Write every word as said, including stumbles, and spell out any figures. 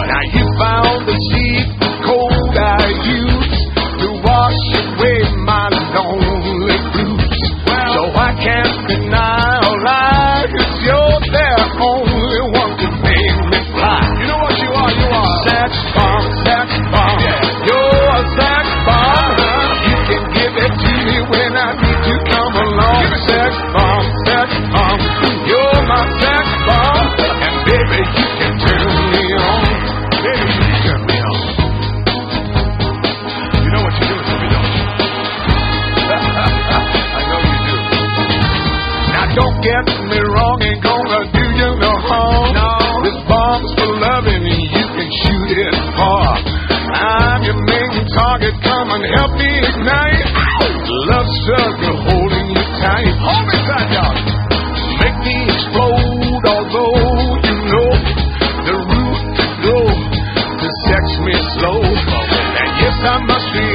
Now you found the sheet cold I used to wash away my lonely blues. Well, so I can't deny or lie, 'cause you're the only one to make me fly. You know what you are? You are sex bomb, sex bomb. Yeah. You're a sex bomb. You can give it to me when I need to come along. Sex bomb, sex bomb. You're my sex bomb. And baby, you can turn me on. Baby, you can turn me on. You know what you're doing to me, don't you? I know you do. Now don't get me wrong, ain't gonna do you no harm. No. This bomb's for loving and you can shoot it far. I'm your main target, come and help me ignite. Love sucker holding you tight. Hold me tight, dog. Make me explode, although you know the route to go to sex me slow. And yes, I must be